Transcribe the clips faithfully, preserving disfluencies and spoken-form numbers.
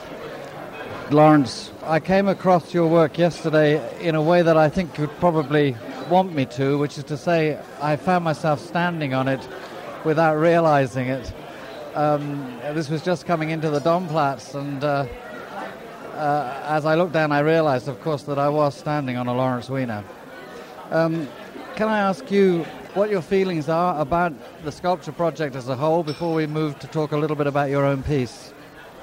Lawrence, I came across your work yesterday in a way that I think you'd probably want me to, which is to say I found myself standing on it without realizing it. Um, this was just coming into the Domplatz, and uh, uh, as I looked down I realized, of course, that I was standing on a Lawrence Weiner. Um, can I ask you what your feelings are about the sculpture project as a whole before we move to talk a little bit about your own piece?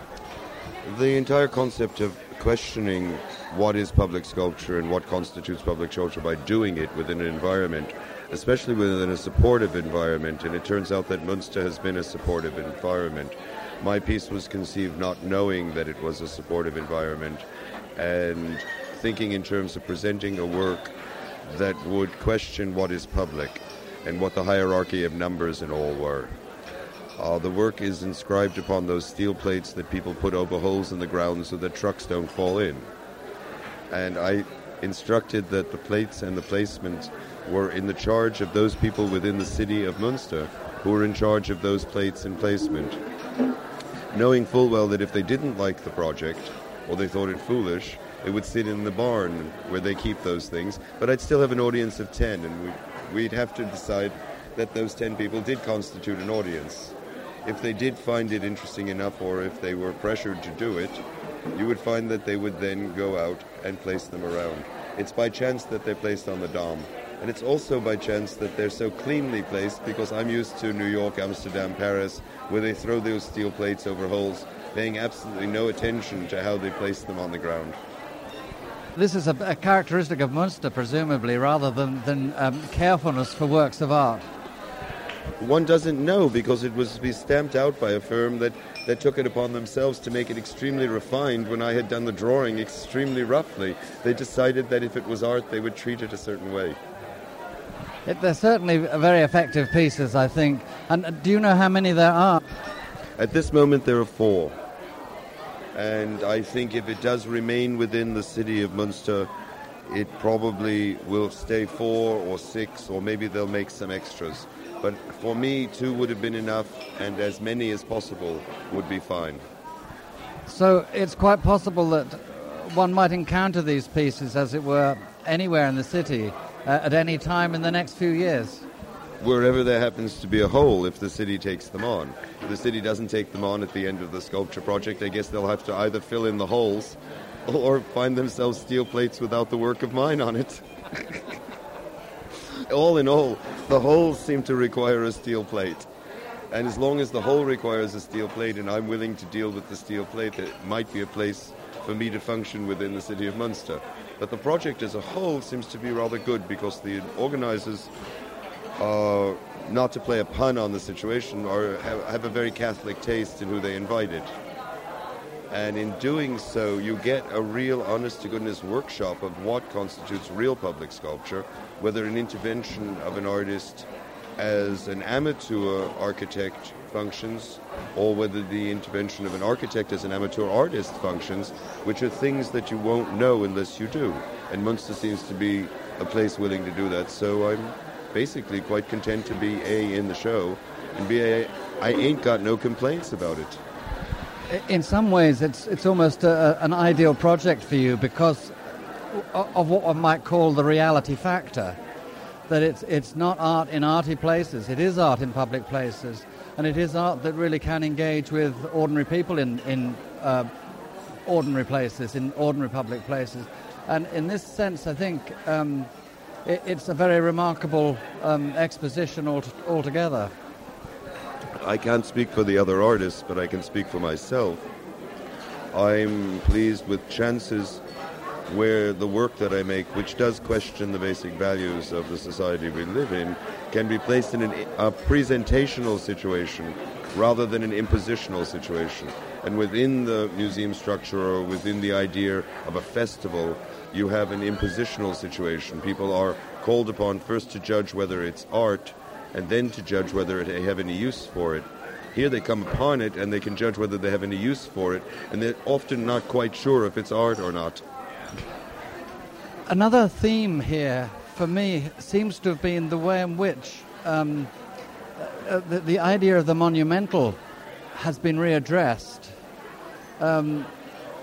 The entire concept of questioning what is public sculpture and what constitutes public sculpture by doing it within an environment, especially within a supportive environment, and it turns out that Münster has been a supportive environment. My piece was conceived not knowing that it was a supportive environment and thinking in terms of presenting a work that would question what is public and what the hierarchy of numbers and all were. Uh, the work is inscribed upon those steel plates that people put over holes in the ground so that trucks don't fall in. And I instructed that the plates and the placement were in the charge of those people within the city of Münster who were in charge of those plates and placement, knowing full well that if they didn't like the project or they thought it foolish, they would sit in the barn where they keep those things. But I'd still have an audience of ten, and we, we'd have to decide that those ten people did constitute an audience. If they did find it interesting enough, or if they were pressured to do it, you would find that they would then go out and place them around. It's by chance that they're placed on the Dom. And it's also by chance that they're so cleanly placed, because I'm used to New York, Amsterdam, Paris, where they throw those steel plates over holes, paying absolutely no attention to how they place them on the ground. This is a, a characteristic of Münster, presumably, rather than, than um, carefulness for works of art. One doesn't know, because it was to be stamped out by a firm that, that took it upon themselves to make it extremely refined when I had done the drawing extremely roughly. They decided that if it was art, they would treat it a certain way. It, they're certainly very effective pieces, I think. And uh, do you know how many there are? At this moment, there are four. And I think if it does remain within the city of Münster, it probably will stay four or six, or maybe they'll make some extras. But for me, two would have been enough, and as many as possible would be fine. So it's quite possible that one might encounter these pieces, as it were, anywhere in the city uh, at any time in the next few years. Wherever there happens to be a hole, if the city takes them on. If the city doesn't take them on at the end of the sculpture project, I guess they'll have to either fill in the holes or find themselves steel plates without the work of mine on it. All in all, the holes seem to require a steel plate. And as long as the hole requires a steel plate and I'm willing to deal with the steel plate, there might be a place for me to function within the city of Münster. But the project as a whole seems to be rather good, because the organizers, uh, not to play a pun on the situation, are, have, have a very Catholic taste in who they invited. And in doing so, you get a real honest-to-goodness workshop of what constitutes real public sculpture, whether an intervention of an artist as an amateur architect functions, or whether the intervention of an architect as an amateur artist functions, which are things that you won't know unless you do. And Münster seems to be a place willing to do that, so I'm basically quite content to be A, in the show, and B, I, I ain't got no complaints about it. In some ways, it's it's almost a, an ideal project for you because of what one might call the reality factor. That it's it's not art in arty places, it is art in public places, and it is art that really can engage with ordinary people in, in uh, ordinary places, in ordinary public places. And in this sense, I think um, it, it's a very remarkable um, exposition alt- altogether. I can't speak for the other artists, but I can speak for myself. I'm pleased with chances where the work that I make, which does question the basic values of the society we live in, can be placed in an, a presentational situation rather than an impositional situation. And within the museum structure, or within the idea of a festival, you have an impositional situation. People are called upon first to judge whether it's art, and then to judge whether they have any use for it. Here they come upon it and they can judge whether they have any use for it, and they're often not quite sure if it's art or not. Another theme here, for me, seems to have been the way in which um, uh, the, the idea of the monumental has been readdressed. Um,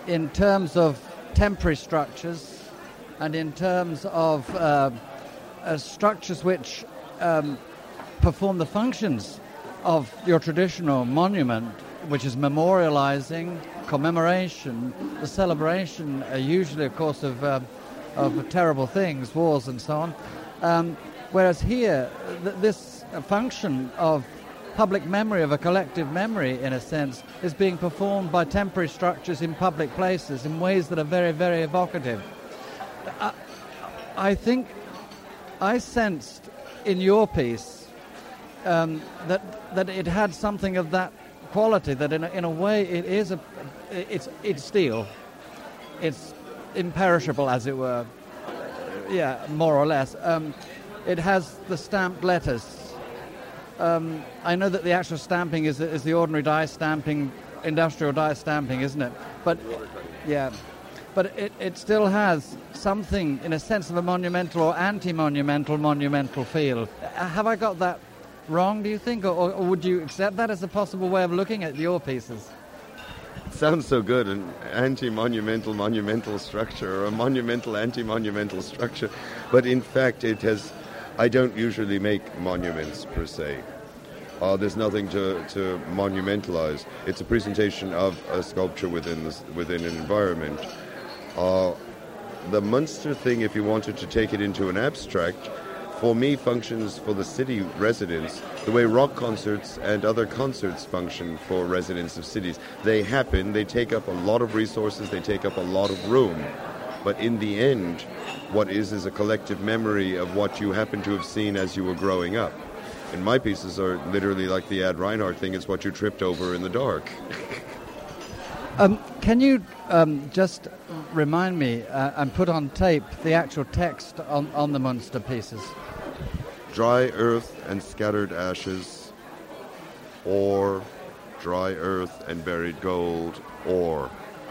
in terms of temporary structures and in terms of uh, uh, structures which um, perform the functions of your traditional monument, which is memorializing, commemoration, the celebration, uh, usually, of course, of, uh, of terrible things, wars and so on. Um, whereas here, th- this function of public memory, of a collective memory, in a sense, is being performed by temporary structures in public places in ways that are very, very evocative. I, I think I sensed in your piece um, that that it had something of that quality, that in a, in a way it is a it's it's steel, it's imperishable, as it were. Yeah, more or less. Um, it has the stamped letters. Um, I know that the actual stamping is is the ordinary die stamping, industrial die stamping, isn't it? But yeah, but it, it still has something, in a sense, of a monumental or anti-monumental monumental feel. Have I got that wrong, do you think, or, or would you accept that as a possible way of looking at your pieces? Sounds so good, an anti-monumental monumental structure, or a monumental anti-monumental structure. But in fact, it has. I don't usually make monuments per se. Uh, there's nothing to, to monumentalize. It's a presentation of a sculpture within this, within an environment. Uh, the Munster thing, if you wanted to take it into an abstract, for me functions for the city residents the way rock concerts and other concerts function for residents of cities. They happen, they take up a lot of resources, they take up a lot of room. But in the end, what is is a collective memory of what you happen to have seen as you were growing up. And my pieces are literally like the Ad Reinhardt thing, it's what you tripped over in the dark. um, can you um, just remind me uh, and put on tape the actual text on, on the Munster pieces? Dry earth and scattered ashes, ore, dry earth and buried gold, ore.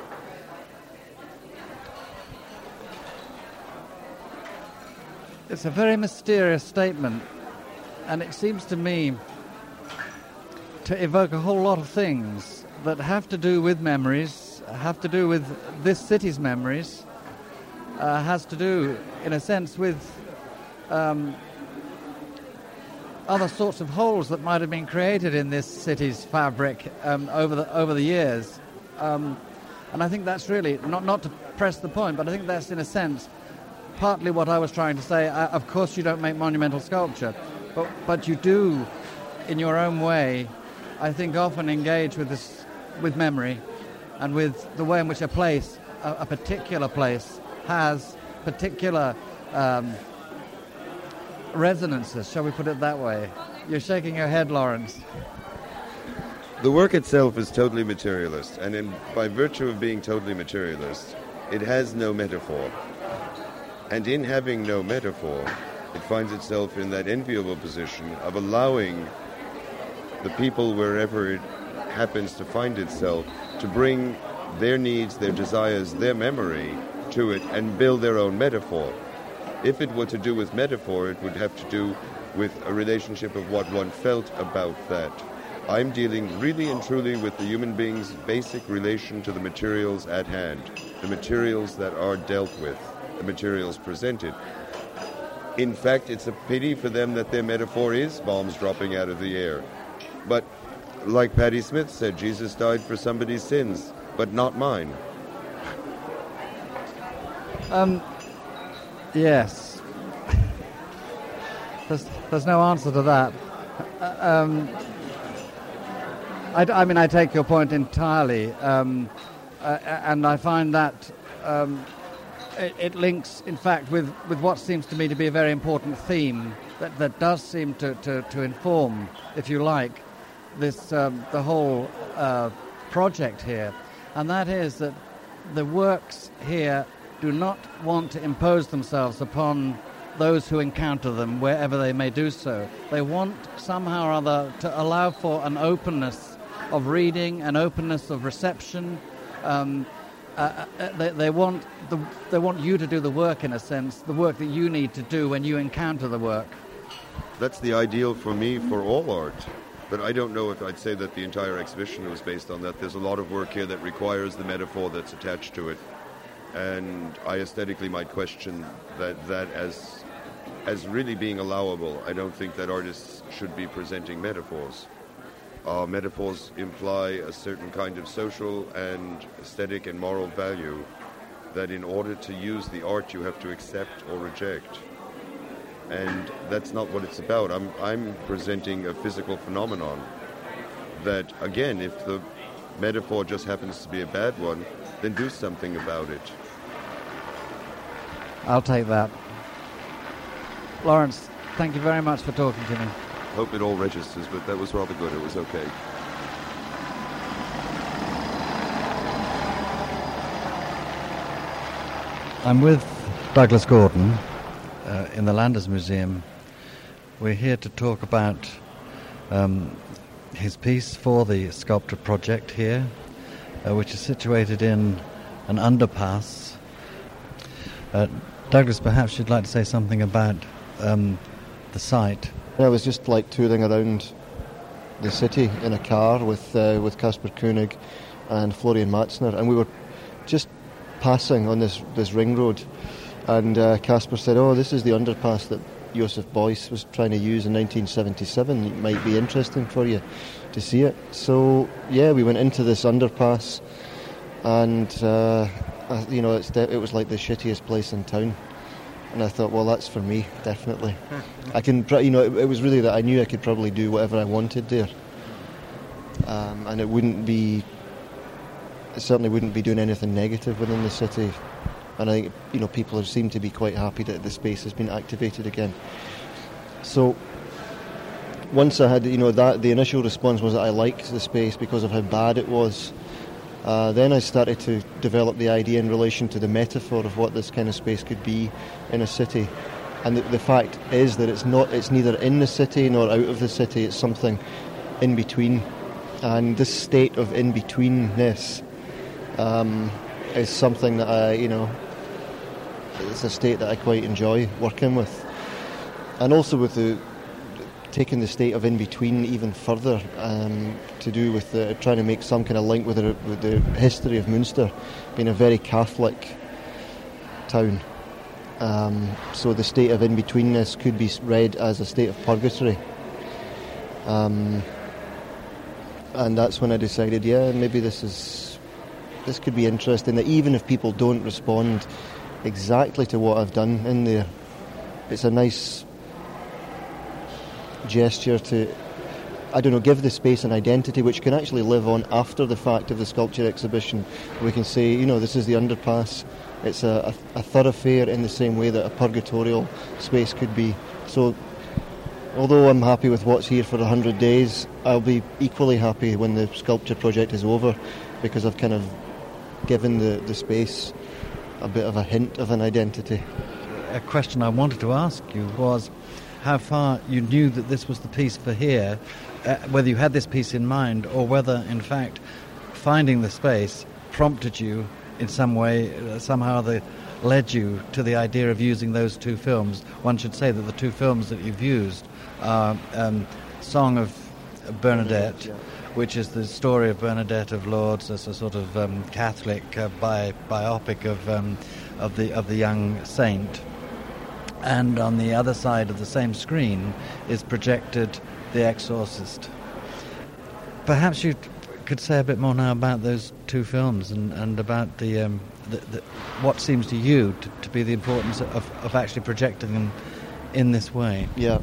It's a very mysterious statement, and it seems to me to evoke a whole lot of things that have to do with memories, have to do with this city's memories, uh, has to do, in a sense, with um, other sorts of holes that might have been created in this city's fabric um, over the over the years. Um, and I think that's really, not, not to press the point, but I think that's, in a sense, partly what I was trying to say. Uh, of course you don't make monumental sculpture, but but you do, in your own way, I think often engage with this, with memory, and with the way in which a place, a, a particular place, has particular um, resonances, shall we put it that way. You're shaking your head, Lawrence. The work itself is totally materialist, and in, by virtue of being totally materialist, it has no metaphor. And in having no metaphor, it finds itself in that enviable position of allowing the people, wherever it happens to find itself, to bring their needs, their desires, their memory to it and build their own metaphor. If it were to do with metaphor, it would have to do with a relationship of what one felt about that. I'm dealing really and truly with the human being's basic relation to the materials at hand, the materials that are dealt with, the materials presented. In fact, it's a pity for them that their metaphor is bombs dropping out of the air. But like Patti Smith said, Jesus died for somebody's sins, but not mine. Um, yes. there's, there's no answer to that. Uh, um, I, I mean, I take your point entirely, um, uh, and I find that um, it, it links, in fact, with, with what seems to me to be a very important theme that, that does seem to, to, to inform, if you like, this um, the whole uh, project here, and that is that the works here do not want to impose themselves upon those who encounter them, wherever they may do so. They want somehow or other to allow for an openness of reading, an openness of reception. Um, uh, they, they want the, they want you to do the work, in a sense, the work that you need to do when you encounter the work. That's the ideal for me for all art. But I don't know if I'd say that the entire exhibition was based on that. There's a lot of work here that requires the metaphor that's attached to it. And I aesthetically might question that, that as, as really being allowable. I don't think that artists should be presenting metaphors. Uh, metaphors imply a certain kind of social and aesthetic and moral value that in order to use the art you have to accept or reject. And that's not what it's about. I'm, I'm presenting a physical phenomenon that, again, if the metaphor just happens to be a bad one, then do something about it. I'll take that. Lawrence, thank you very much for talking to me. Hope it all registers, but that was rather good. It was okay. I'm with Douglas Gordon uh, in the Landers Museum. We're here to talk about um, his piece for the Sculpture Project here, uh, which is situated in an underpass. Uh, Douglas, perhaps you'd like to say something about um, the site. I was just like touring around the city in a car with uh, with Caspar Koenig and Florian Matzner, and we were just passing on this, this ring road, and uh, Caspar said, "Oh, this is the underpass that Joseph Beuys was trying to use in nineteen seventy-seven. It might be interesting for you to see it." So yeah, we went into this underpass, and uh, you know, it's de- it was like the shittiest place in town. And I thought, well, that's for me, definitely. I can, you know, it, it was really that I knew I could probably do whatever I wanted there, um, and it wouldn't be, it certainly wouldn't be doing anything negative within the city. And I think, you know, people seem to be quite happy that the space has been activated again. So once I had, you know, that the initial response was that I liked the space because of how bad it was. Uh, then I started to develop the idea in relation to the metaphor of what this kind of space could be in a city. And the, the fact is that it's not, it's neither in the city nor out of the city, it's something in between. And this state of in-betweenness um, is something that I, you know, it's a state that I quite enjoy working with. And also with the taking the state of in-between even further, um, to do with the, trying to make some kind of link with the, with the history of Munster being a very Catholic town. Um, so the state of in-betweenness could be read as a state of purgatory. Um, and that's when I decided, yeah, maybe this is this could be interesting, that even if people don't respond exactly to what I've done in there, it's a nice gesture to, I don't know, give the space an identity which can actually live on after the fact of the sculpture exhibition. We can say, you know, this is the underpass. It's a, a, a thoroughfare in the same way that a purgatorial space could be. So although I'm happy with what's here for one hundred days, I'll be equally happy when the sculpture project is over, because I've kind of given the, the space a bit of a hint of an identity. A question I wanted to ask you was how far you knew that this was the piece for here, uh, whether you had this piece in mind, or whether, in fact, finding the space prompted you in some way, uh, somehow they led you to the idea of using those two films. One should say that the two films that you've used are um, Song of Bernadette, Bernadette yeah. which is the story of Bernadette of Lourdes as a sort of um, Catholic uh, bi- biopic of um, of the of the young saint. And on the other side of the same screen is projected The Exorcist. Perhaps you could say a bit more now about those two films and, and about the, um, the, the what seems to you to, to be the importance of, of actually projecting them in this way. Yeah.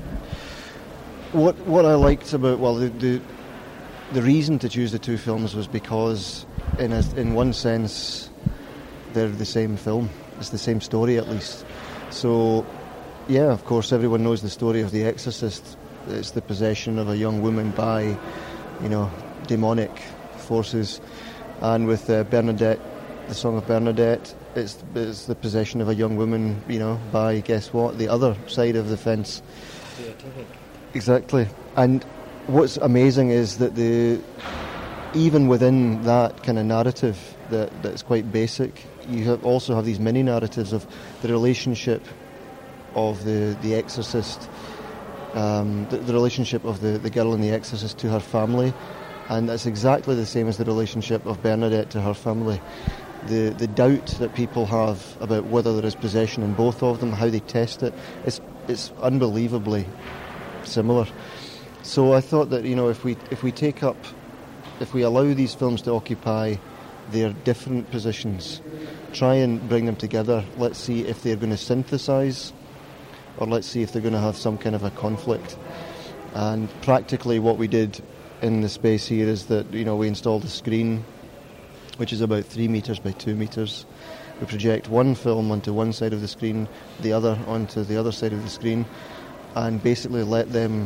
What what I liked about, well, the the, the reason to choose the two films was because, in a, in one sense, they're the same film. It's the same story, at least. So, yeah, of course, everyone knows the story of The Exorcist. It's the possession of a young woman by, you know, demonic forces. And with uh, Bernadette, the Song of Bernadette, it's, it's the possession of a young woman, you know, by, guess what, the other side of the fence. Beatific. Exactly. And what's amazing is that the even within that kind of narrative that that's quite basic, you have also have these mini narratives of the relationship of the, the exorcist um, the, the relationship of the, the girl in The Exorcist to her family, and that's exactly the same as the relationship of Bernadette to her family. The the doubt that people have about whether there is possession in both of them, how they test it, it's it's unbelievably similar. So I thought that, you know, if we if we take up, if we allow these films to occupy their different positions, try and bring them together, let's see if they're going to synthesize, or let's see if they're going to have some kind of a conflict. And practically what we did in the space here is that, you know, we installed a screen which is about three metres by two metres. We project one film onto one side of the screen, the other onto the other side of the screen, and basically let them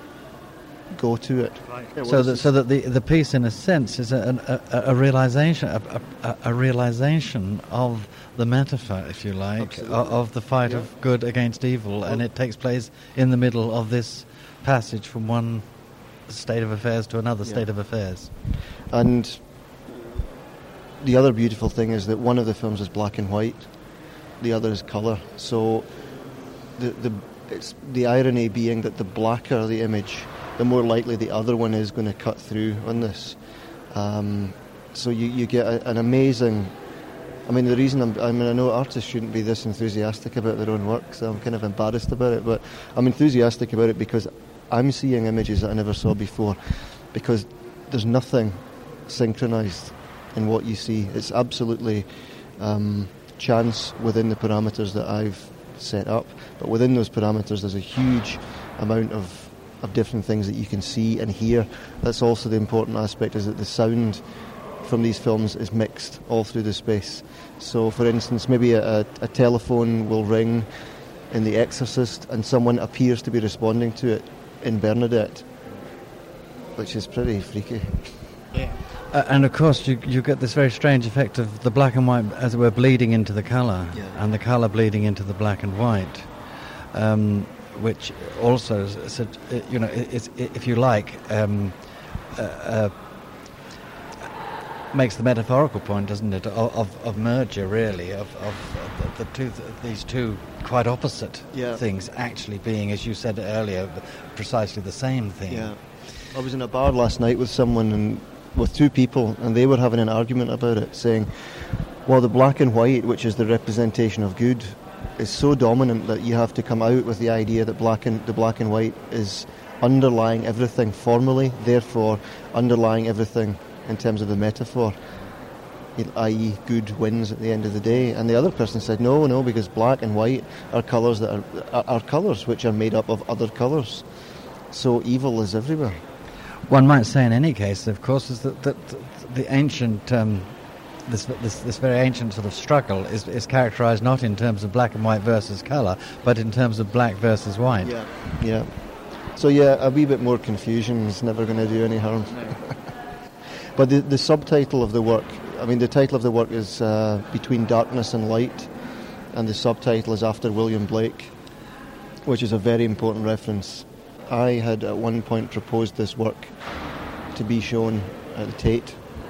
go to it. Right. Yeah, so, that, so that the the piece, in a sense, is a, a, a realization, a, a, a realization of the metaphor, if you like, of, of the fight yeah. of good against evil, and it takes place in the middle of this passage from one state of affairs to another yeah. state of affairs. And the other beautiful thing is that one of the films is black and white, the other is colour. So the the it's the irony being that the blacker the image, the more likely the other one is going to cut through on this. Um, so you, you get a, an amazing... I mean, the reason I'm... I mean, I know artists shouldn't be this enthusiastic about their own work, so I'm kind of embarrassed about it, but I'm enthusiastic about it because I'm seeing images that I never saw before, because there's nothing synchronised in what you see. It's absolutely um, chance within the parameters that I've set up, but within those parameters there's a huge amount of, of different things that you can see and hear. That's also the important aspect, is that the sound from these films is mixed all through the space. So for instance, maybe a, a telephone will ring in The Exorcist and someone appears to be responding to it in Bernadette, which is pretty freaky. Yeah. Uh, and of course you you get this very strange effect of the black and white, as it were, bleeding into the colour, yeah. and the colour bleeding into the black and white, um, which also, is, you know, is, if you like, um, uh, uh, makes the metaphorical point, doesn't it, of, of, of merger, really, of, of the, the two, these two quite opposite yeah. things actually being, as you said earlier, precisely the same thing. Yeah. I was in a bar last night with someone and with two people, and they were having an argument about it, saying, well, the black and white, which is the representation of good, is so dominant that you have to come out with the idea that black and the black and white is underlying everything formally, therefore underlying everything in terms of the metaphor, that is good wins at the end of the day. And the other person said, no, no, because black and white are colours that are, are, are colours which are made up of other colours. So evil is everywhere. One might say, in any case, of course, is that, that the ancient, um, this, this this very ancient sort of struggle is, is characterised not in terms of black and white versus colour, but in terms of black versus white. Yeah, yeah. So yeah, a wee bit more confusion is never going to do any harm. No. But the the subtitle of the work, I mean, the title of the work is uh, Between Darkness and Light, and the subtitle is After William Blake, which is a very important reference. I had at one point proposed this work to be shown at the Tate,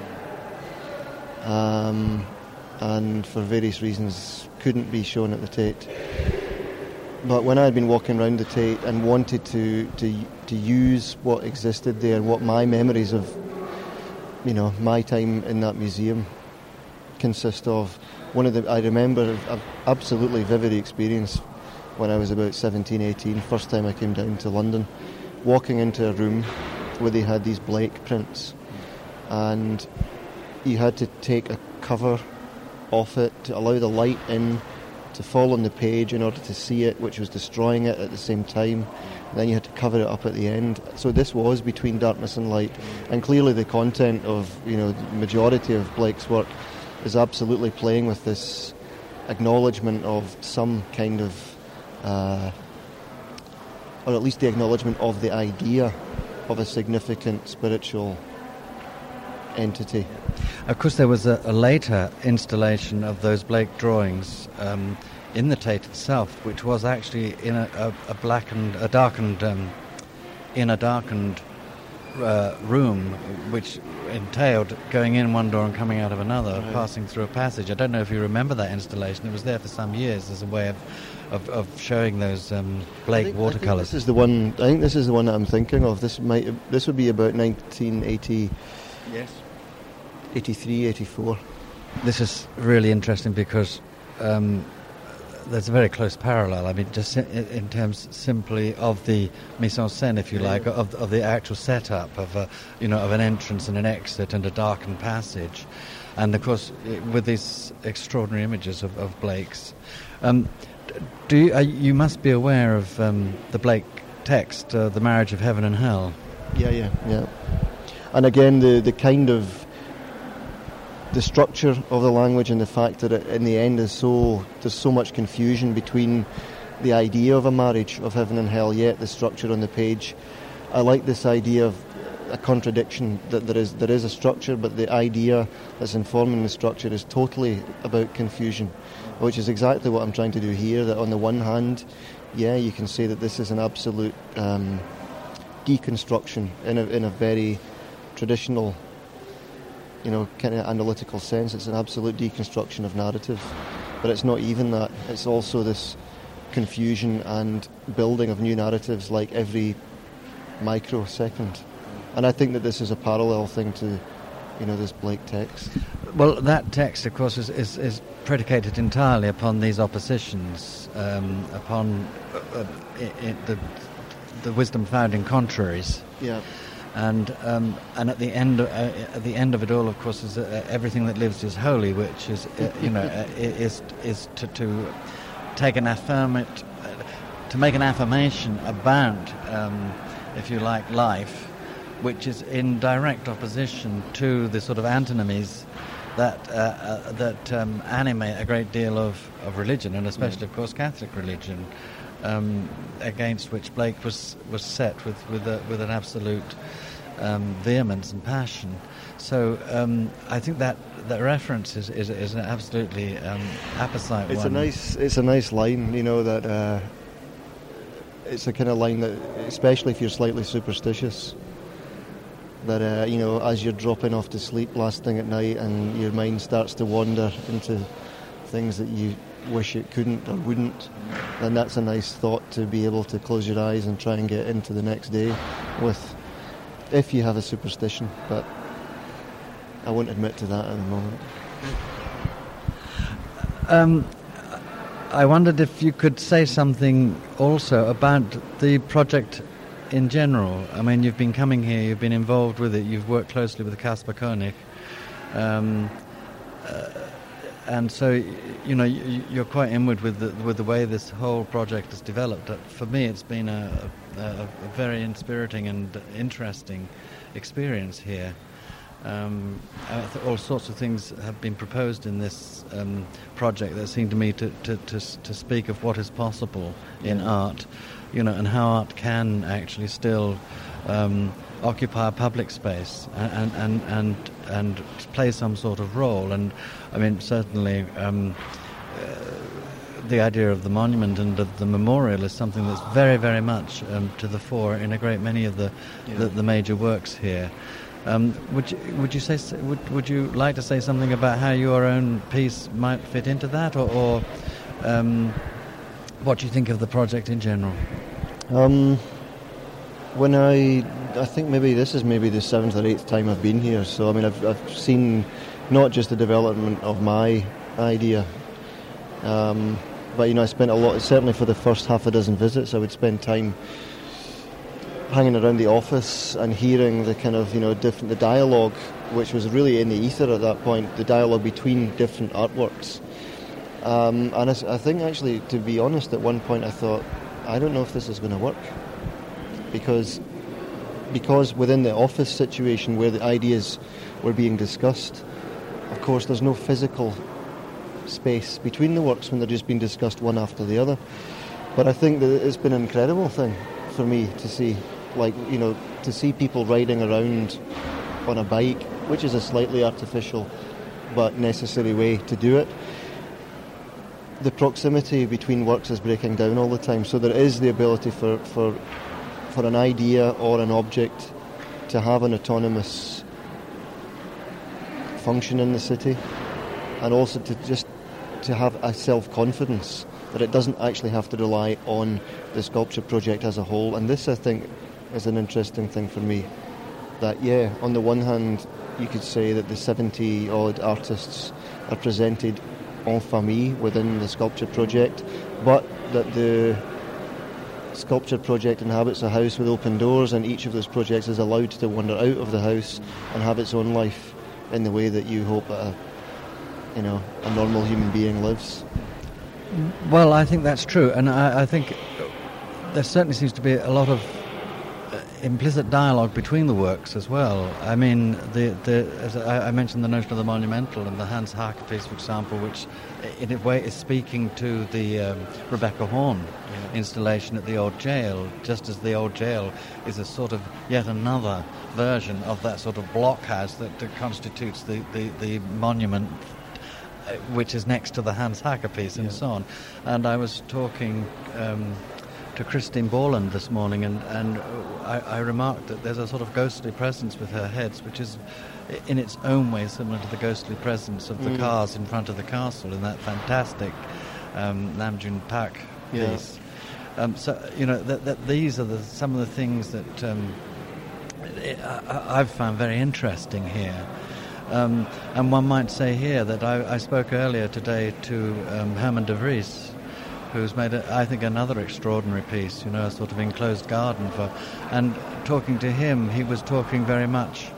um, and for various reasons couldn't be shown at the Tate. But when I had been walking around the Tate and wanted to, to, to use what existed there, what my memories of, you know, my time in that museum consist of, one of the, I remember an absolutely vivid experience when I was about seventeen, eighteen, first time I came down to London, walking into a room where they had these Blake prints, and you had to take a cover off it to allow the light in to fall on the page in order to see it, which was destroying it at the same time. And then you had to cover it up at the end. So this was Between Darkness and Light, and clearly the content of, you know, the majority of Blake's work is absolutely playing with this acknowledgement of some kind of Uh, or at least the acknowledgement of the idea of a significant spiritual entity. Of course, there was a, a later installation of those Blake drawings um, in the Tate itself, which was actually in a, a, a blackened, a darkened, um, in a darkened uh, room, which entailed going in one door and coming out of another, right. passing through a passage. I don't know if you remember that installation. It was there for some years as a way of of, of showing those um, Blake think, watercolours. This is the one. I think this is the one that I'm thinking of. This might. This would be about nineteen eighty. Yes. eighty-three, eighty-four. This is really interesting because um, there's a very close parallel. I mean, just in, in terms simply of the mise en scène, if you yeah. like, of of the actual setup of a, you know, of an entrance and an exit and a darkened passage, and of course with these extraordinary images of, of Blake's. Um, do you, uh, you must be aware of um, the Blake text, uh, "The Marriage of Heaven and Hell." Yeah, yeah, yeah. And again, the the kind of the structure of the language and the fact that it, in the end is so there's so much confusion between the idea of a marriage of heaven and hell, yet the structure on the page. I like this idea of a contradiction, that there is there is a structure, but the idea that's informing the structure is totally about confusion, which is exactly what I'm trying to do here. That on the one hand, yeah, you can say that this is an absolute um, deconstruction in a in a very traditional, you know, kind of analytical sense. It's an absolute deconstruction of narrative, but it's not even that. It's also this confusion and building of new narratives like every microsecond. And I think that this is a parallel thing to, you know, this Blake text. Well, that text, of course, is, is, is predicated entirely upon these oppositions, um, upon uh, it, it, the the wisdom found in contraries. Yeah. And um, and at the end, uh, at the end of it all, of course, is uh, everything that lives is holy, which is, uh, you know, uh, is is to, to take an affirmate, uh, to make an affirmation about, um, if you like, life, which is in direct opposition to the sort of antinomies that uh, uh, that um, animate a great deal of, of religion, and especially, of course, Catholic religion, um, against which Blake was was set with with a, with an absolute um, vehemence and passion. So um, I think that that reference is is, is an absolutely um, apposite it's one. a nice it's a nice line, you know, that uh, it's a kind of line that, especially if you're slightly superstitious, that uh, you know, as you're dropping off to sleep last thing at night and your mind starts to wander into things that you wish it couldn't or wouldn't, then that's a nice thought to be able to close your eyes and try and get into the next day with, if you have a superstition. But I won't admit to that at the moment. Um, I wondered if you could say something also about the project in general. I mean, you've been coming here, you've been involved with it, you've worked closely with Caspar Koenig, um, uh, and so, you know, you're quite inward with the, with the way this whole project has developed. For me, it's been a, a, a very inspiriting and interesting experience here. Um, all sorts of things have been proposed in this um, project that seem to me to, to, to, to speak of what is possible in yeah. art, you know, and how art can actually still um, occupy a public space and and, and and play some sort of role. And I mean, certainly um, uh, the idea of the monument and of the memorial is something that's very, very much um, to the fore in a great many of the yeah. the, the major works here. Um, would you would you say would would you like to say something about how your own piece might fit into that, or, or um, what do you think of the project in general? Um, when I I think maybe this is maybe the seventh or eighth time I've been here. So I mean, I've I've seen not just the development of my idea, um, but you know, I spent a lot. Certainly for the first half a dozen visits, I would spend time hanging around the office and hearing the kind of, you know, different the dialogue, which was really in the ether at that point, the dialogue between different artworks. Um, and I, I think actually, to be honest, at one point I thought, I don't know if this is going to work, because because within the office situation where the ideas were being discussed, of course, there's no physical space between the works when they're just being discussed one after the other. But I think that it's been an incredible thing for me to see. Like, you know, to see people riding around on a bike, which is a slightly artificial but necessary way to do it. The proximity between works is breaking down all the time, so there is the ability for, for, for an idea or an object to have an autonomous function in the city, and also to just to have a self-confidence that it doesn't actually have to rely on the sculpture project as a whole. And this, I think, is an interesting thing for me. That, yeah, on the one hand, you could say that the seventy-odd artists are presented en famille within the sculpture project, but that the sculpture project inhabits a house with open doors, and each of those projects is allowed to wander out of the house and have its own life in the way that you hope that a, you know, a normal human being lives. Well, I think that's true, and I, I think there certainly seems to be a lot of uh, implicit dialogue between the works as well. I mean, the, the as I, I mentioned the notion of the monumental and the Hans Haacke piece, for example, which in a way is speaking to the um, Rebecca Horn yeah. installation at the old jail, just as the old jail is a sort of yet another version of that sort of blockhouse that, that constitutes the, the, the monument, which is next to the Hans Haacke piece, and yeah. so on. And I was talking um, to Christine Borland this morning, and, and I, I remarked that there's a sort of ghostly presence with her heads, which is in its own way similar to the ghostly presence of the mm. cars in front of the castle in that fantastic um, Namjoon Pak yeah. piece. Um, so, you know, that, that these are the, some of the things that um, it, I, I've found very interesting here. Um, and one might say here that I, I spoke earlier today to um, Herman de Vries, who's made, a, I think, another extraordinary piece, you know, a sort of enclosed garden for... And talking to him, he was talking very much,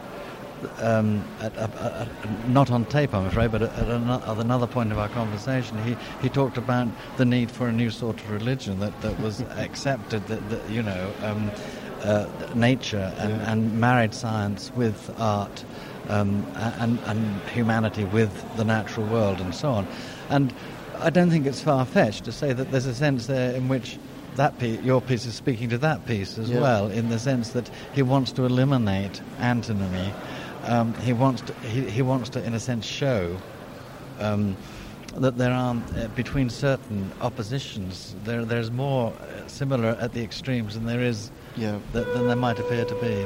um, at, at, at, not on tape, I'm afraid, but at, at, another, at another point of our conversation, he, he talked about the need for a new sort of religion that, that was accepted, that, that you know, um, uh, nature and, yeah. and married science with art. Um, and, and humanity with the natural world and so on. And I don't think it's far-fetched to say that there's a sense there in which that piece, your piece is speaking to that piece as yeah. well, in the sense that he wants to eliminate antinomy. Um, he wants to, he, he wants to, in a sense, show um, that there are, uh, between certain oppositions, there there's more uh, similar at the extremes than there is yeah. th- than there might appear to be.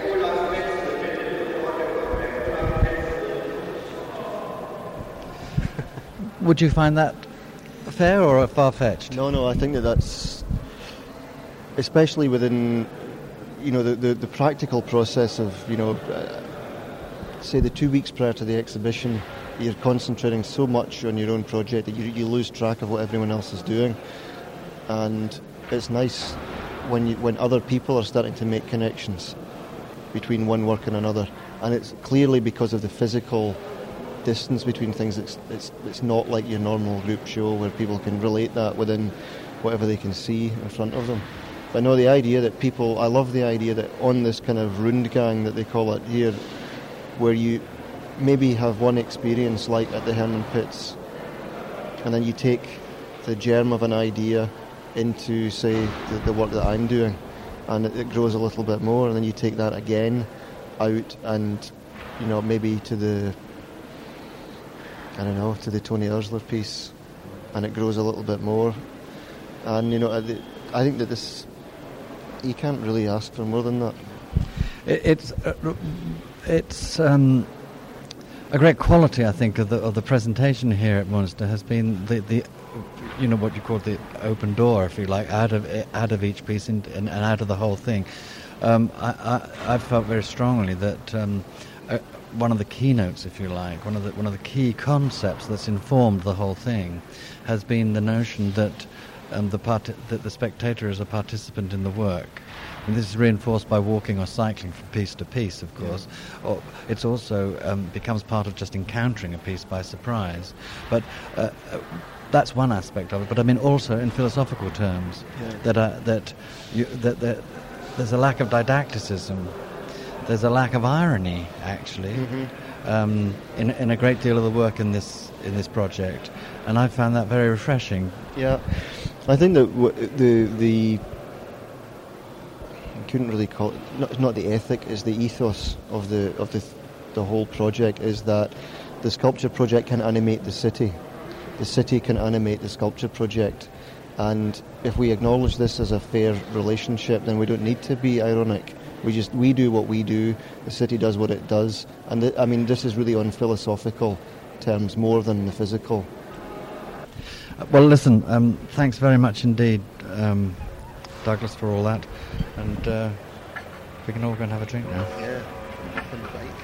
Would you find that fair or far-fetched? No, no, I think that that's, especially within, you know, the, the, the practical process of, you know, uh, say the two weeks prior to the exhibition, you're concentrating so much on your own project that you, you lose track of what everyone else is doing. And it's nice when you, when other people are starting to make connections between one work and another. And it's clearly because of the physical distance between things. It's, it's it's not like your normal group show where people can relate that within whatever they can see in front of them. But no, the idea that people, I love the idea that on this kind of Rundgang that they call it here, where you maybe have one experience like at the Herman Pits, and then you take the germ of an idea into, say, the, the work that I'm doing, and it, it grows a little bit more, and then you take that again out and, you know, maybe to the I don't know, to the Tony Ersler piece, and it grows a little bit more. And, you know, I think that this, you can't really ask for more than that. It's uh, it's um, a great quality, I think, of the of the presentation here at Munster has been the, the you know, what you call the open door, if you like, out of out of each piece and, and out of the whole thing. Um, I, I, I felt very strongly that um, uh, one of the keynotes, if you like, one of the one of the key concepts that's informed the whole thing, has been the notion that um, the part that the spectator is a participant in the work. And this is reinforced by walking or cycling from piece to piece, of course. Yeah. Or it's also um, becomes part of just encountering a piece by surprise. But uh, uh, that's one aspect of it. But I mean, also in philosophical terms, yeah. that uh, that, you, that that there's a lack of didacticism. There's a lack of irony, actually, mm-hmm. um, in in a great deal of the work in this in this project, and I found that very refreshing. Yeah, I think that w- the the I couldn't really call it not, not the ethic, is the ethos of the of the the whole project is that the sculpture project can animate the city, the city can animate the sculpture project, and if we acknowledge this as a fair relationship, then we don't need to be ironic. We just we do what we do. The city does what it does, and th- I mean this is really on philosophical terms more than the physical. Well, listen. Um, thanks very much indeed, um, Douglas, for all that, and uh, we can all go and have a drink now. Yeah. On the bike.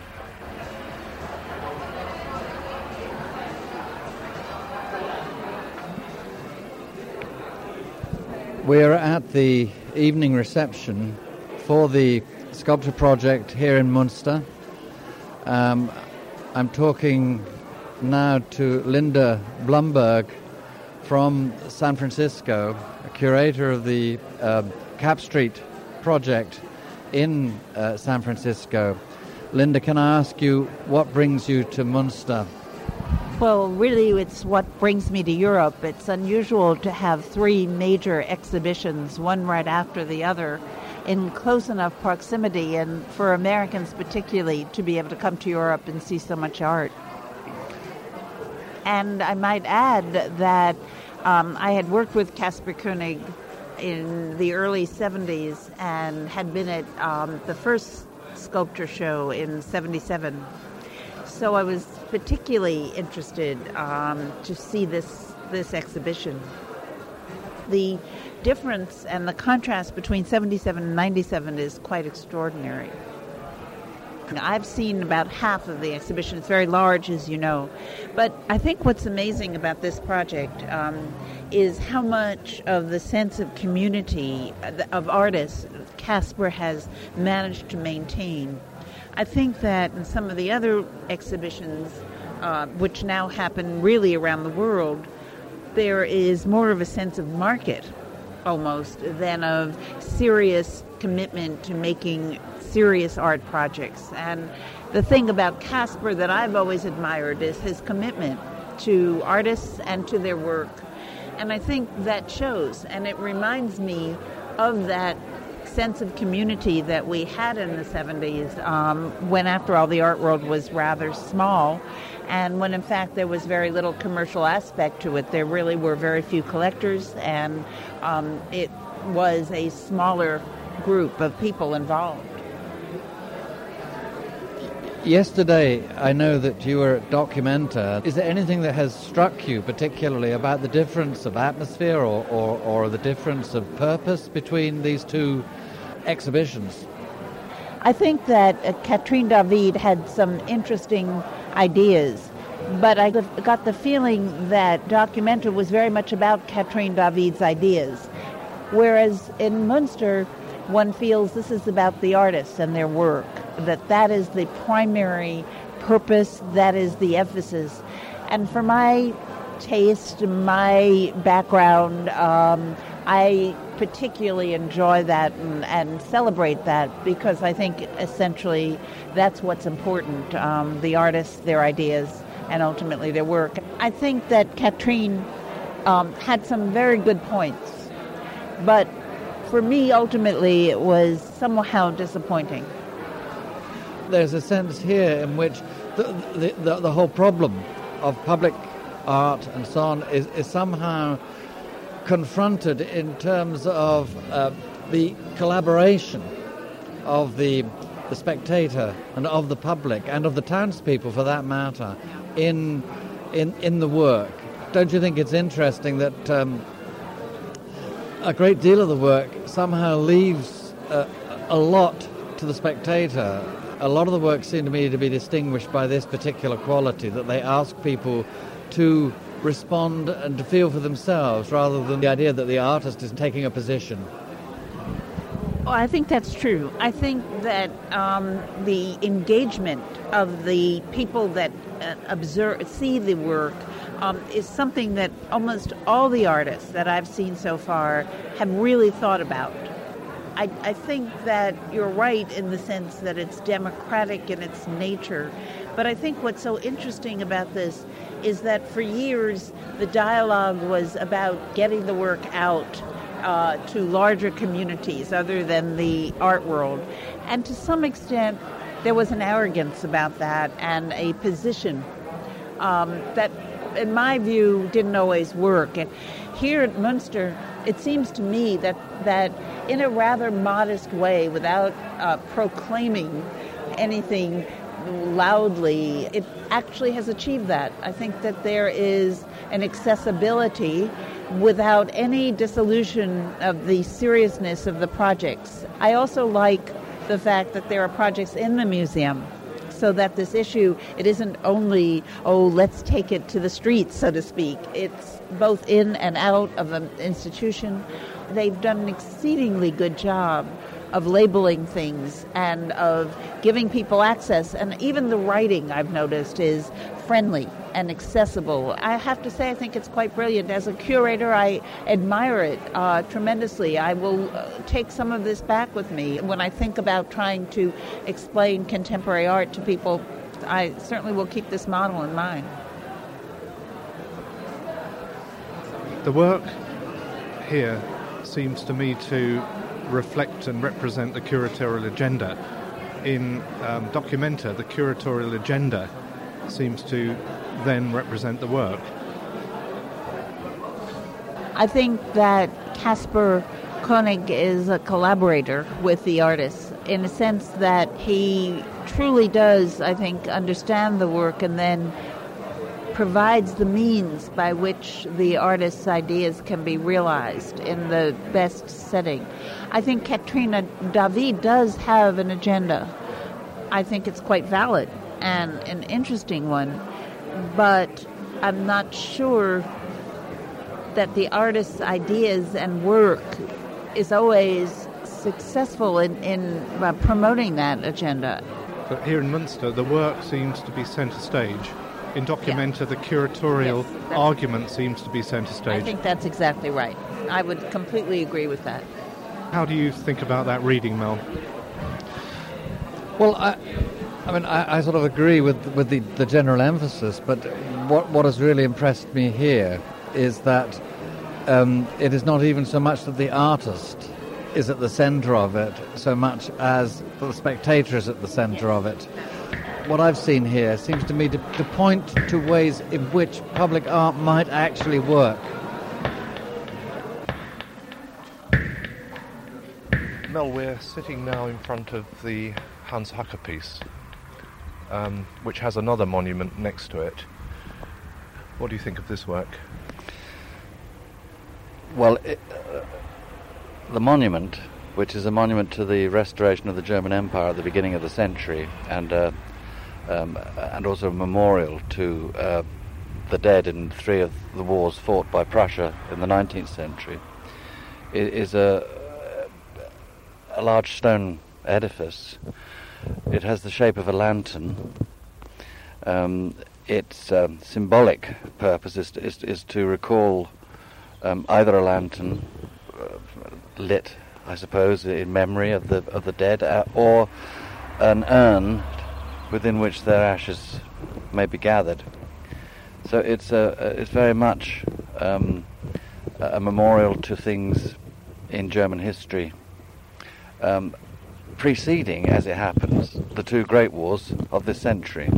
We're at the evening reception for the sculpture project here in Munster. Um, I'm talking now to Linda Blumberg from San Francisco, a curator of the uh, Cap Street project in uh, San Francisco. Linda, can I ask you what brings you to Munster? Well, really, it's what brings me to Europe. It's unusual to have three major exhibitions, one right after the other, in close enough proximity, and for Americans particularly, to be able to come to Europe and see so much art. And I might add that um, I had worked with Caspar Koenig in the early seventies and had been at um, the first sculpture show in seventy-seven. So I was particularly interested um, to see this this exhibition. The difference and the contrast between seventy-seven and ninety-seven is quite extraordinary. I've seen about half of the exhibition. It's very large, as you know. But I think what's amazing about this project um, is how much of the sense of community of artists Caspar has managed to maintain. I think that in some of the other exhibitions, uh, which now happen really around the world, there is more of a sense of market, almost, than of serious commitment to making serious art projects. And the thing about Caspar that I've always admired is his commitment to artists and to their work. And I think that shows, and it reminds me of that sense of community that we had in the seventies, um, when, after all, the art world was rather small, and when, in fact, there was very little commercial aspect to it. There really were very few collectors, and um, it was a smaller group of people involved. Yesterday, I know that you were at Documenta. Is there anything that has struck you particularly about the difference of atmosphere or, or, or the difference of purpose between these two exhibitions? I think that uh, Catherine David had some interesting ideas, but I got the feeling that Documenta was very much about Catherine David's ideas, whereas in Munster, one feels this is about the artists and their work, that that is the primary purpose, that is the emphasis. And for my taste, my background, um, I particularly enjoy that and, and celebrate that, because I think essentially that's what's important, um, the artists, their ideas, and ultimately their work. I think that Catherine um, had some very good points, but for me, ultimately, it was somehow disappointing. There's a sense here in which the the, the, the whole problem of public art and so on is, is somehow confronted in terms of uh, the collaboration of the the spectator and of the public and of the townspeople, for that matter, in in in the work. Don't you think it's interesting that um, a great deal of the work somehow leaves uh, a lot to the spectator? A lot of the work seemed to me to be distinguished by this particular quality, that they ask people to respond and to feel for themselves, rather than the idea that the artist is taking a position. Oh, I think that's true. I think that um, the engagement of the people that uh, observe, see the work, um, is something that almost all the artists that I've seen so far have really thought about. I, I think that you're right in the sense that it's democratic in its nature. But I think what's so interesting about this is that for years the dialogue was about getting the work out uh, to larger communities other than the art world. And to some extent there was an arrogance about that and a position um, that in my view, didn't always work. And here at Munster, it seems to me that, that in a rather modest way, without uh, proclaiming anything loudly, it actually has achieved that. I think that there is an accessibility without any dissolution of the seriousness of the projects. I also like the fact that there are projects in the museum, so that this issue, it isn't only, oh, let's take it to the streets, so to speak. It's both in and out of an institution. They've done an exceedingly good job of labeling things and of giving people access. And even the writing, I've noticed, is friendly and accessible. I have to say, I think it's quite brilliant. As a curator, I admire it uh, tremendously. I will uh, take some of this back with me. When I think about trying to explain contemporary art to people, I certainly will keep this model in mind. The work here seems to me to reflect and represent the curatorial agenda. In um, Documenta, the curatorial agenda seems to then represent the work. I think that Caspar Koenig is a collaborator with the artists in a sense that he truly does, I think, understand the work and then provides the means by which the artist's ideas can be realized in the best setting. I think Katrina David does have an agenda. I think it's quite valid and an interesting one, but I'm not sure that the artist's ideas and work is always successful in, in uh, promoting that agenda. But here in Munster, the work seems to be centre stage. In Documenta, yeah. the curatorial yes, argument seems to be centre stage. I think that's exactly right. I would completely agree with that. How do you think about that reading, Mel? Well, I, I mean, I, I sort of agree with with the, the general emphasis, but what what has really impressed me here is that um, it is not even so much that the artist is at the centre of it, so much as the spectator is at the centre of it. What I've seen here seems to me to, to point to ways in which public art might actually work. Mel, we're sitting now in front of the Hans Hacker piece, um, which has another monument next to it. What do you think of this work? Well, it, uh, the monument, which is a monument to the restoration of the German Empire at the beginning of the century, and uh, um, and also a memorial to uh, the dead in three of the wars fought by Prussia in the nineteenth century, is a a large stone edifice. It has the shape of a lantern. Um, its um, symbolic purpose is to, is, is to recall um, either a lantern uh, lit, I suppose, in memory of the of the dead, uh, or an urn within which their ashes may be gathered. So it's a, it's very much um, a memorial to things in German history, um, preceding, as it happens, the two great wars of this century.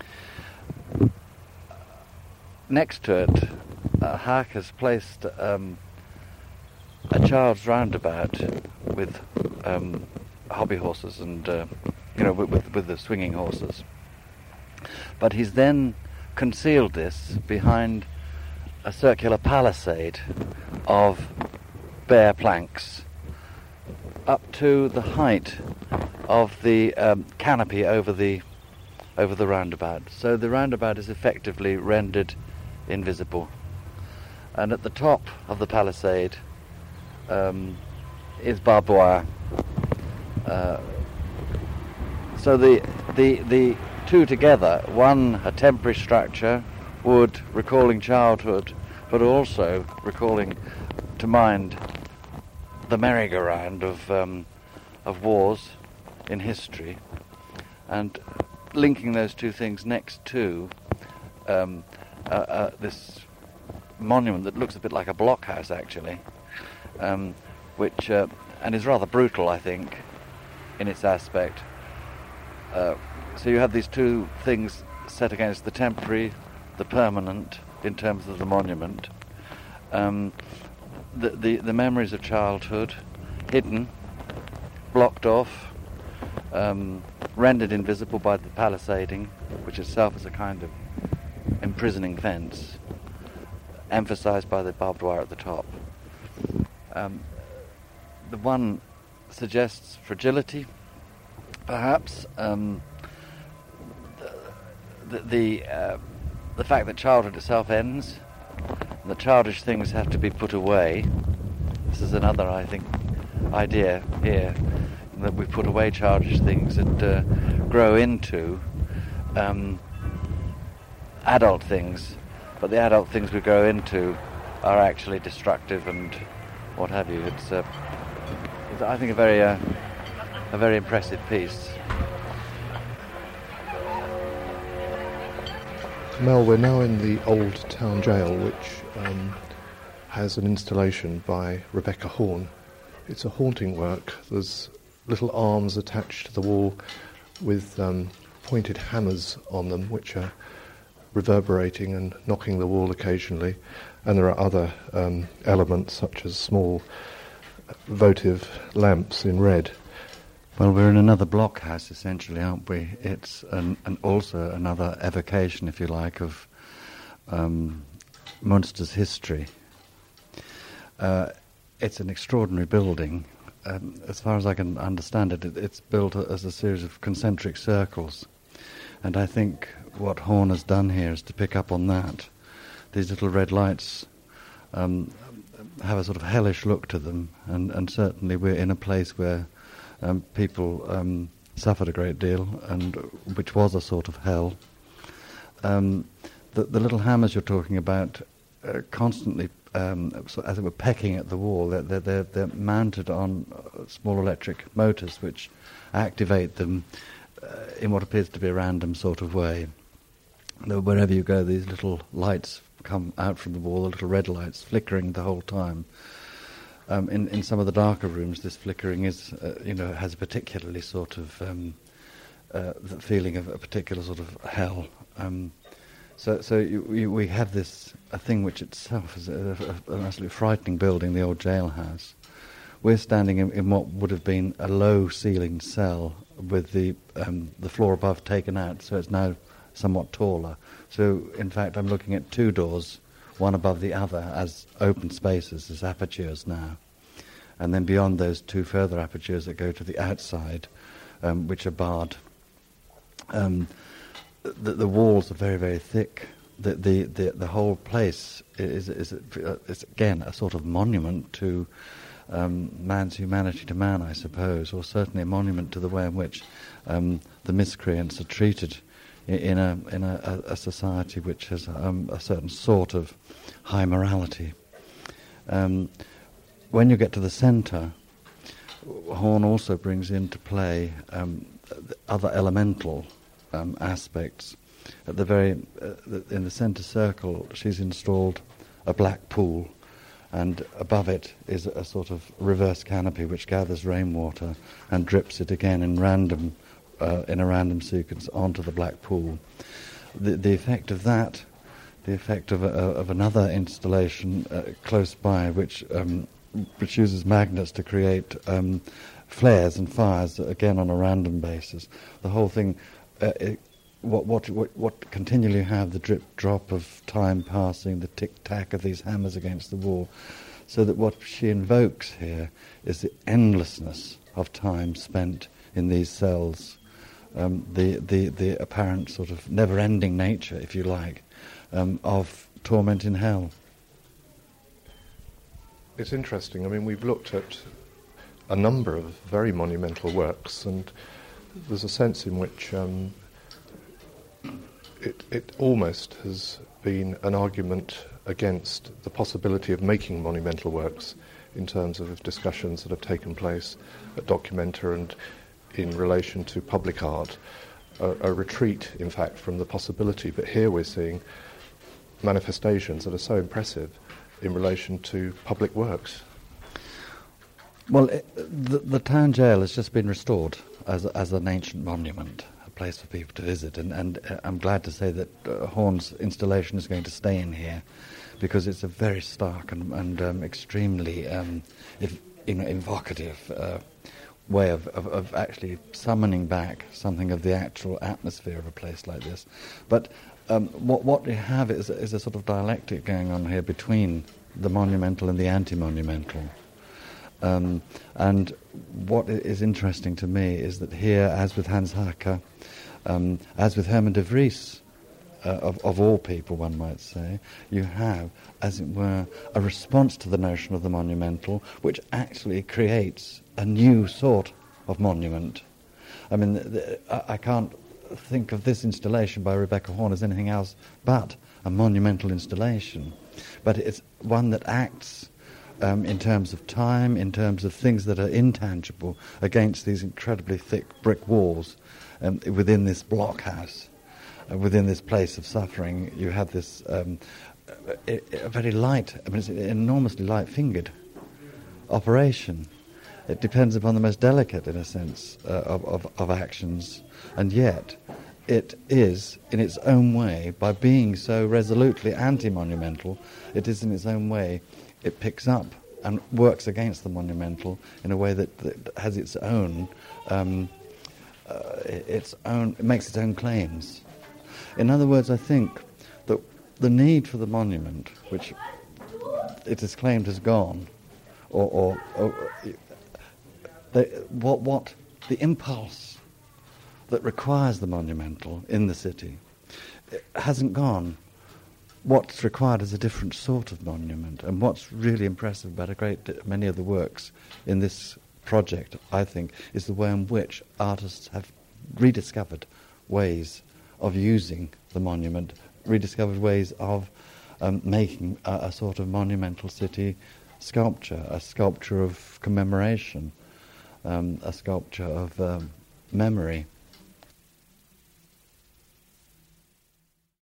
Next to it, uh, Hack has placed um, a child's roundabout with um, hobby horses and, uh, you know, with, with, with the swinging horses. But he's then concealed this behind a circular palisade of bare planks up to the height of the um, canopy over the over the roundabout. So the roundabout is effectively rendered invisible. And at the top of the palisade um, is barbed wire. Uh, so the the the two together, one a temporary structure, wood recalling childhood, but also recalling to mind the merry-go-round of um, of wars in history, and linking those two things next to um, uh, uh, this monument that looks a bit like a blockhouse, actually, um, which uh, and is rather brutal, I think, in its aspect. Uh, so you have these two things set against the temporary, the permanent, in terms of the monument. Um, the, the, the memories of childhood, hidden, blocked off, um, rendered invisible by the palisading, which itself is a kind of imprisoning fence, emphasized by the barbed wire at the top. Um, the one suggests fragility, perhaps. Um, the the, uh, the fact that childhood itself ends, and the childish things have to be put away. This is another, I think, idea here, that we put away childish things and uh, grow into um, adult things, but the adult things we grow into are actually destructive and what have you. It's, uh, it's I think, a very, uh, a very impressive piece. Mel, we're now in the old town jail, which um, has an installation by Rebecca Horn. It's a haunting work. There's little arms attached to the wall with um, pointed hammers on them, which are reverberating and knocking the wall occasionally. And there are other um, elements, such as small votive lamps in red. Well, we're in another blockhouse, essentially, aren't we? It's an, an also another evocation, if you like, of um, Munster's history. Uh, it's an extraordinary building. Um, as far as I can understand it, it, it's built as a series of concentric circles. And I think what Horn has done here is to pick up on that. These little red lights um, have a sort of hellish look to them, and, and certainly we're in a place where Um, people um, suffered a great deal, and which was a sort of hell. Um, the, the little hammers you're talking about uh, constantly, um, so as it were, pecking at the wall. They're, they're, they're, they're mounted on uh, small electric motors which activate them uh, in what appears to be a random sort of way. Wherever you go, these little lights come out from the wall, the little red lights flickering the whole time. Um, in, in some of the darker rooms, this flickering is, uh, you know, has a particularly sort of um, uh, the feeling of a particular sort of hell. Um, so, so you, you, we have this a thing which itself is a, a, an absolutely frightening building, the old jailhouse. We're standing in, in what would have been a low-ceilinged cell with the um, the floor above taken out, so it's now somewhat taller. So, in fact, I'm looking at two doors, one above the other, as open spaces, as apertures now. And then beyond those, two further apertures that go to the outside, um, which are barred. Um, the, the walls are very, very thick. The the, the, the whole place is, is, is, again, a sort of monument to um, man's humanity to man, I suppose, or certainly a monument to the way in which um, the miscreants are treated in a in a, a society which has um, a certain sort of high morality. Um, when you get to the centre, Horn also brings into play um, other elemental um, aspects. At the very uh, in the centre circle, she's installed a black pool, and above it is a sort of reverse canopy which gathers rainwater and drips it again in random. Uh, in a random sequence onto the black pool. The, the effect of that, the effect of, a, of another installation uh, close by, which um, which uses magnets to create um, flares and fires, again on a random basis. The whole thing, uh, it, what, what what what continually have the drip drop of time passing, the tick tack of these hammers against the wall, so that what she invokes here is the endlessness of time spent in these cells. Um, the, the, the apparent sort of never-ending nature, if you like, um, of torment in hell. It's interesting. I mean, we've looked at a number of very monumental works, and there's a sense in which um, it, it almost has been an argument against the possibility of making monumental works in terms of discussions that have taken place at Documenta and in relation to public art, a, a retreat, in fact, from the possibility. But here we're seeing manifestations that are so impressive in relation to public works. Well, it, the, the town jail has just been restored as, as an ancient monument, a place for people to visit, and, and uh, I'm glad to say that uh, Horn's installation is going to stay in here, because it's a very stark and, and um, extremely um, ev- you know, evocative uh, way of, of, of actually summoning back something of the actual atmosphere of a place like this. But um, what what we have is, is a sort of dialectic going on here between the monumental and the anti-monumental. Um, and what is interesting to me is that here, as with Hans Haacke, um, as with Herman de Vries, uh, of, of all people, one might say, you have, as it were, a response to the notion of the monumental, which actually creates a new sort of monument. I mean, the, the, I, I can't think of this installation by Rebecca Horn as anything else but a monumental installation. But it's one that acts Um, in terms of time, in terms of things that are intangible, against these incredibly thick brick walls um, within this blockhouse, uh, within this place of suffering. You have this um, a, a very light, I mean, it's an enormously light-fingered operation. It depends upon the most delicate, in a sense, uh, of, of, of actions, and yet it is, in its own way, by being so resolutely anti-monumental, it is in its own way, it picks up and works against the monumental in a way that, that has its own, um, uh, its own, it makes its own claims. In other words, I think that the need for the monument, which it is claimed has gone, or, or, or the, what, what the impulse that requires the monumental in the city, it hasn't gone. What's required is a different sort of monument, and what's really impressive about a great many of the works in this project, I think, is the way in which artists have rediscovered ways of using the monument, rediscovered ways of um, making a, a sort of monumental city sculpture, a sculpture of commemoration, um, a sculpture of um, memory.